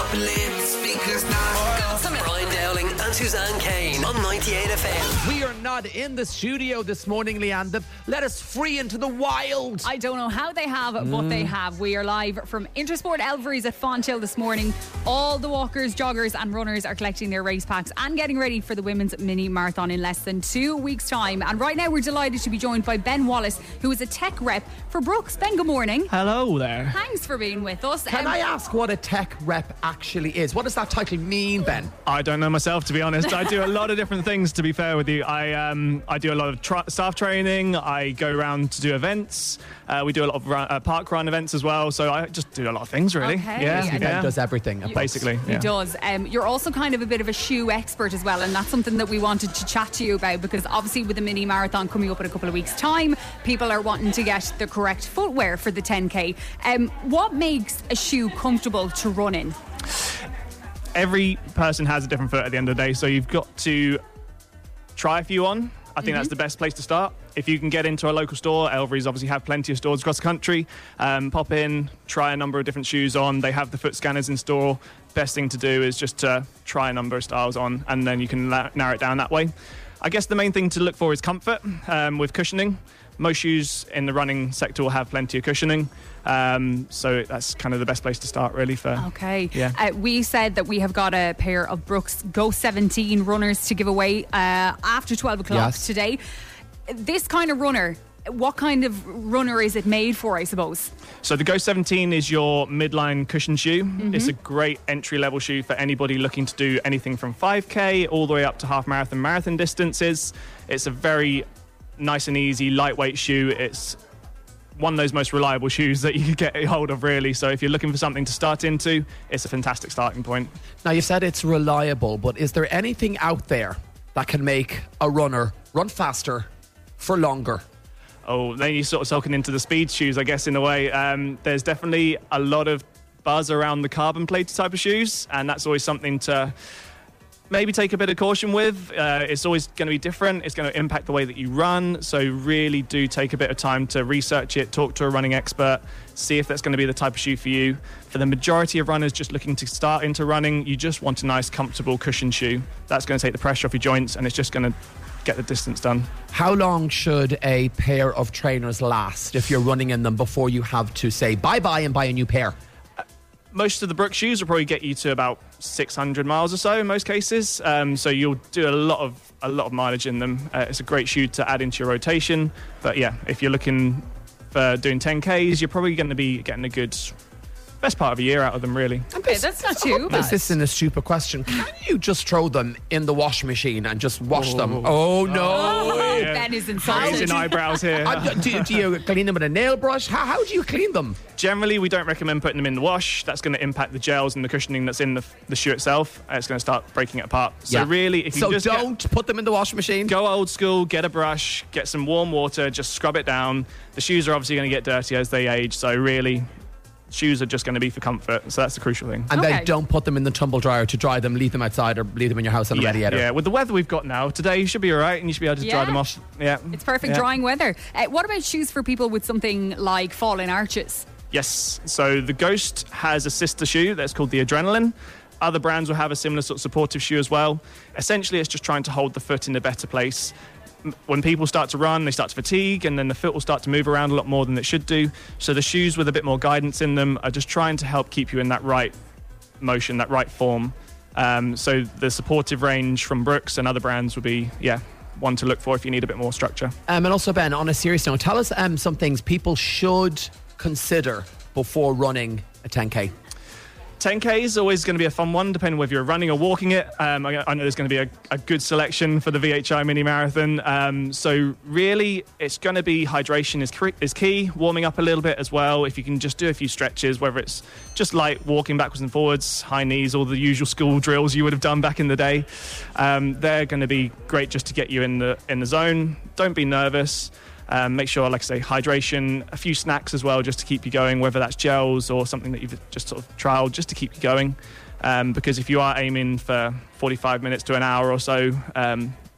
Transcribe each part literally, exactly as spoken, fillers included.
Bubbling speakers now. Got some Brian Dowling and Suzanne Kane on ninety-eight F M. We are not in the studio this morning, Leanne. Let us free into the wild. I don't know how they have, mm. but they have. We are live from Intersport Elvery's at Fonthill this morning. All the walkers, joggers and runners are collecting their race packs and getting ready for the women's mini marathon in less than two weeks' time. And right now we're delighted to be joined by Ben Wallace, who is a tech rep for Brooks. Ben, good morning. Hello there. Thanks for being with us. Can um, I ask what a tech rep actually is? What does that title mean, Ben? I don't know myself, to be honest. I do a lot of different things, to be fair with you. I um I do a lot of tra- staff training. I go around to do events. Uh, we do a lot of run, uh, park run events as well. So I just do a lot of things, really. Okay. Yeah, Ben yeah. does everything. You, basically. He yeah. does. Um, you're also kind of a bit of a shoe expert as well, and that's something that we wanted to chat to you about, because obviously with the mini marathon coming up in a couple of weeks' time, people are wanting to get the correct footwear for the ten K. Um, what makes a shoe comfortable to run in? Every person has a different foot at the end of the day, so you've got to try a few on. I think mm-hmm. that's the best place to start. If you can get into a local store, Elvery's obviously have plenty of stores across the country. Um, pop in, try a number of different shoes on. They have the foot scanners in store. Best thing to do is just to try a number of styles on, and then you can la- narrow it down that way. I guess the main thing to look for is comfort um, with cushioning. Most shoes in the running sector will have plenty of cushioning. Um, so that's kind of the best place to start, really. For Okay. Yeah. Uh, we said that we have got a pair of Brooks Go seventeen runners to give away uh, after twelve o'clock yes. today. This kind of runner, what kind of runner is it made for, I suppose? So the Go seventeen is your midline cushion shoe. Mm-hmm. It's a great entry-level shoe for anybody looking to do anything from five K all the way up to half marathon, marathon distances. It's a very nice and easy, lightweight shoe. It's one of those most reliable shoes that you can get hold of, really. So if you're looking for something to start into, it's a fantastic starting point. Now, you said it's reliable, but is there anything out there that can make a runner run faster for longer? Oh, then you're sort of talking into the speed shoes, I guess, in a way. Um, there's definitely a lot of buzz around the carbon plated type of shoes, and that's always something to maybe take a bit of caution with. Uh, it's always going to be different. It's going to impact the way that you run. So really do take a bit of time to research it, talk to a running expert, see if that's going to be the type of shoe for you. For the majority of runners just looking to start into running, you just want a nice, comfortable cushion shoe. That's going to take the pressure off your joints, and it's just going to get the distance done. How long should a pair of trainers last if you're running in them before you have to say bye-bye and buy a new pair? Most of the Brooks shoes will probably get you to about six hundred miles or so in most cases. Um, so you'll do a lot of a lot of mileage in them. Uh, it's a great shoe to add into your rotation. But yeah, if you're looking for doing ten Ks, you're probably going to be getting a good best part of a year out of them, really. Okay, that's not too bad. Is this in a stupid question? Can you just throw them in the washing machine and just wash oh. them? Oh, no. Oh, yeah. Ben is insulted. Raising eyebrows here. Uh, do, do you clean them with a nail brush? How, how do you clean them? Generally, we don't recommend putting them in the wash. That's going to impact the gels and the cushioning that's in the, the shoe itself. Uh, it's going to start breaking it apart. So yeah. really, if you so just don't get, put them in the washing machine. Go old school, get a brush, get some warm water, just scrub it down. The shoes are obviously going to get dirty as they age. So really, shoes are just going to be for comfort. So that's the crucial thing. And okay. then don't put them in the tumble dryer to dry them. Leave them outside or leave them in your house on a yeah, radiator. Yeah, with the weather we've got now, today you should be all right and you should be able to yeah. dry them off. Yeah, It's perfect yeah. drying weather. Uh, what about shoes for people with something like fallen arches? Yes, so the Ghost has a sister shoe that's called the Adrenaline. Other brands will have a similar sort of supportive shoe as well. Essentially, it's just trying to hold the foot in a better place. When people start to run, they start to fatigue, and then the foot will start to move around a lot more than it should do. So the shoes with a bit more guidance in them are just trying to help keep you in that right motion, that right form. Um, so the supportive range from Brooks and other brands will be, yeah, one to look for if you need a bit more structure. Um, and also, Ben, on a serious note, tell us um, some things people should consider before running a ten K. ten K is always going to be a fun one, depending whether you're running or walking it. Um, I, I know there's going to be a, a good selection for the V H I Mini Marathon. Um, so really, it's going to be hydration is, is key, warming up a little bit as well. If you can just do a few stretches, whether it's just light walking backwards and forwards, high knees, all the usual school drills you would have done back in the day, um, they're going to be great just to get you in the in the zone. Don't be nervous. Um, make sure, like I say, hydration, a few snacks as well, just to keep you going, whether that's gels or something that you've just sort of trialed just to keep you going. Um, because if you are aiming for forty-five minutes to an hour or so, um,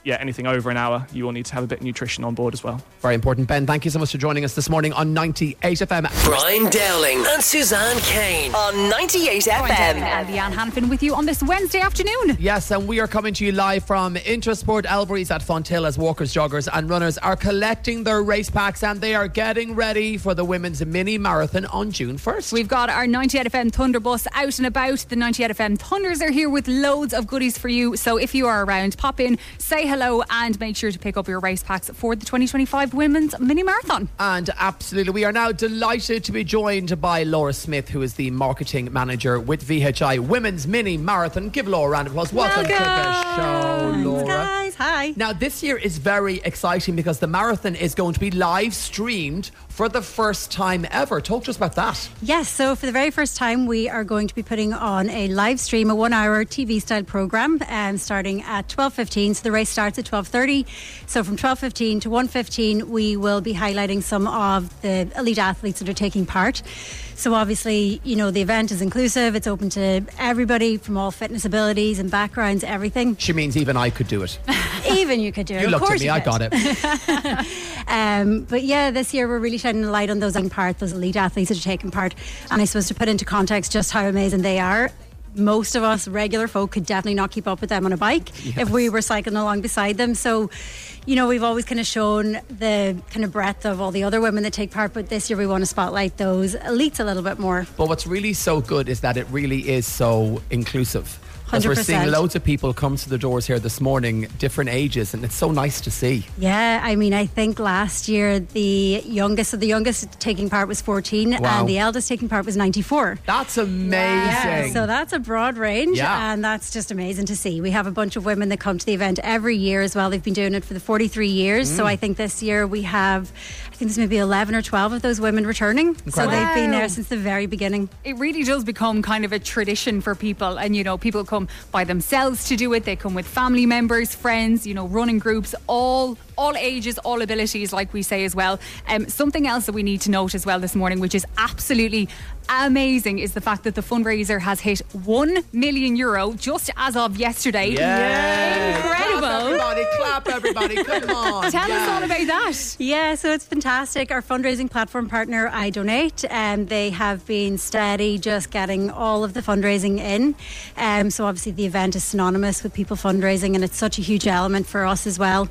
yeah, anything over an hour, you will need to have a bit of nutrition on board as well. Very important. Ben, thank you so much for joining us this morning on ninety-eight F M. Brian Dowling and Suzanne Kane on ninety-eight F M. And Leanne Hanfin with you on this Wednesday afternoon. Yes, and we are coming to you live from Intersport Elvery's at Fonthill as walkers, joggers and runners are collecting their race packs and they are getting ready for the women's mini marathon on June first. We've got our ninety-eight F M Thunder bus out and about. The ninety-eight F M Thunders are here with loads of goodies for you. So if you are around, pop in, say hello and make sure to pick up your race packs for the twenty twenty-five Women's Mini Marathon. And absolutely, we are now delighted to be joined by Laura Smith, who is the marketing manager with V H I Women's Mini Marathon. Give Laura a round of applause. Welcome, Welcome. to the show, Laura. Guys, hi. Now, this year is very exciting because the marathon is going to be live streamed for the first time ever. Talk to us about that. Yes, so for the very first time, we are going to be putting on a live stream, a one-hour T V-style program, um, starting at twelve fifteen. So the race starts at twelve thirty. So from twelve fifteen to one fifteen, we will be highlighting some of the elite athletes that are taking part. So obviously, you know, the event is inclusive. It's open to everybody from all fitness abilities and backgrounds, everything. She means even I could do it. Even you could do it. You of looked at course me, you I could. got it. Um, but yeah, this year we're really shining a light on those young part, those elite athletes that are taking part. And I suppose to put into context just how amazing they are, most of us regular folk could definitely not keep up with them on a bike Yes. if we were cycling along beside them. So, you know, we've always kind of shown the kind of breadth of all the other women that take part, but this year we want to spotlight those elites a little bit more. But what's really so good is that it really is so inclusive. Because we're one hundred seeing percent. loads of people come to the doors here this morning, different ages, and it's so nice to see. Yeah, I mean, I think last year the youngest of the youngest taking part was fourteen Wow. and the eldest taking part was ninety-four. That's amazing. Yeah, so that's a broad range, Yeah. and that's just amazing to see. We have a bunch of women that come to the event every year as well. They've been doing it for the forty-three years. Mm. So I think this year we have, I think there's maybe eleven or twelve of those women returning. So Incredible. they've been Wow. there since the very beginning. It really does become kind of a tradition for people, and you know, people come by themselves to do it. They come with family members, friends, you know, running groups, all all ages, all abilities, like we say as well. Um, something else that we need to note as well this morning, which is absolutely amazing, is the fact that the fundraiser has hit one million euro just as of yesterday. Yay. Incredible. Clap everybody, clap everybody, come on. Tell Yeah. us all about that. Yeah, so it's fantastic. Our fundraising platform partner, I Donate, and um, they have been steady just getting all of the fundraising in. Um, so obviously the event is synonymous with people fundraising, and it's such a huge element for us as well.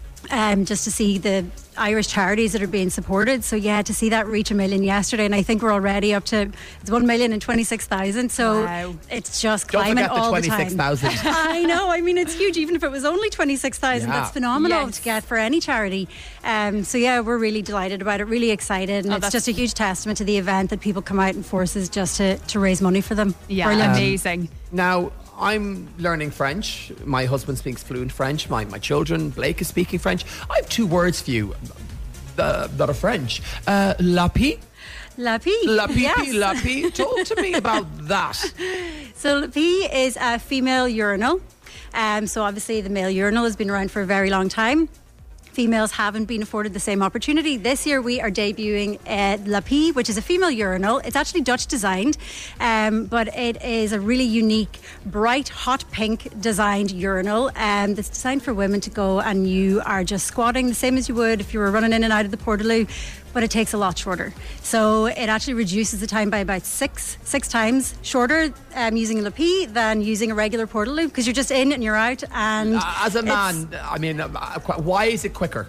Um, just to see the Irish charities that are being supported. So yeah, to see that reach a million yesterday, and I think we're already up to it's one million and twenty-six thousand. So Wow. it's just Don't climbing forget the all the twenty-six time. thousand. I know. I mean, it's huge. Even if it was only twenty-six thousand, Yeah. that's phenomenal Yes. to get for any charity. Um, so yeah, we're really delighted about it. Really excited, and Oh, it's that's- just a huge testament to the event that people come out in forces just to to raise money for them. Yeah, Brilliant. amazing. Now, I'm learning French. My husband speaks fluent French. My, my children, Blake, is speaking French. I have two words for you uh, that are French. Uh, la pie. La Pie. La pie, Yes. la pie. Talk to me about that. So La Pie is a female urinal. Um, so obviously the male urinal has been around for a very long time. Females haven't been afforded the same opportunity. This year we are debuting uh, La Pie, which is a female urinal. It's actually Dutch designed, um, but it is a really unique, bright, hot pink designed urinal um, that's designed for women to go, and you are just squatting the same as you would if you were running in and out of the Portaloo, but it takes a lot shorter. So it actually reduces the time by about six six times shorter um, using a La Pie than using a regular Portaloo, because you're just in and you're out. And Uh, as a it's- man, I mean, uh, qu- why is it quicker?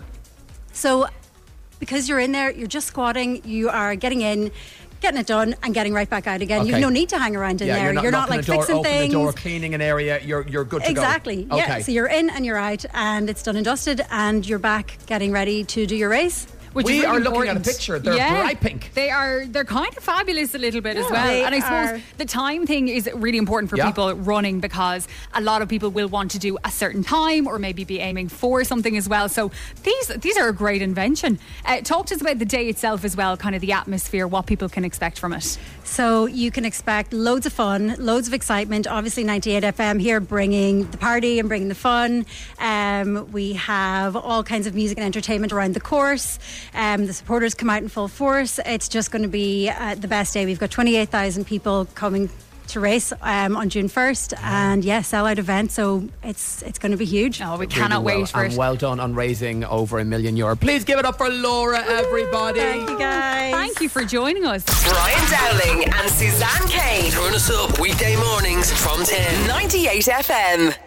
So because you're in there, you're just squatting, you are getting in, getting it done, and getting right back out again. Okay. You've no need to hang around in Yeah, there. you're not, not knocking like the door, fixing open things. the door, cleaning an area. You're you're good to Exactly. go. Yeah. Okay. So you're in and you're out, and it's done and dusted, and you're back getting ready to do your race. Which We is really are looking at a important. picture. They're Yeah. bright pink. They are. They're kind of fabulous a little bit as well. They And I suppose are. the time thing is really important for Yeah. people running, because a lot of people will want to do a certain time or maybe be aiming for something as well. So these these are a great invention. Uh, talk to us about the day itself as well, kind of the atmosphere, what people can expect from it. So you can expect loads of fun, loads of excitement. Obviously, ninety-eight F M here bringing the party and bringing the fun. Um, we have all kinds of music and entertainment around the course. Um, the supporters come out in full force. It's just going to be uh, the best day. We've got twenty-eight thousand people coming to race um, on June first, and yeah, sell-out event, so it's it's going to be huge. Oh, we Really cannot well, wait for and it. well done on raising over a million euro. Please give it up for Laura, everybody. Thank you, guys. Thank you for joining us. Brian Dowling and Suzanne Kane. Turn us up weekday mornings from ten. ninety-eight F M.